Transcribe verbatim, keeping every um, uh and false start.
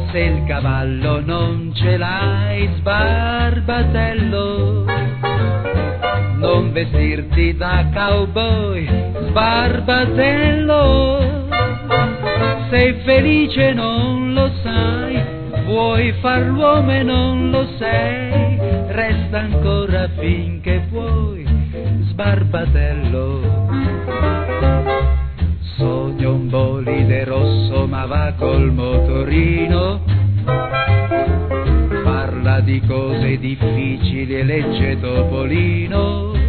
se il cavallo non ce l'hai, sbarbatello, non vestirti da cowboy, sbarbatello, sei felice non lo sai, vuoi far l'uomo e non lo sei, resta ancora finché puoi, sbarbatello. Sogno un bolide rosso ma va col motorino, parla di cose difficili e legge Topolino,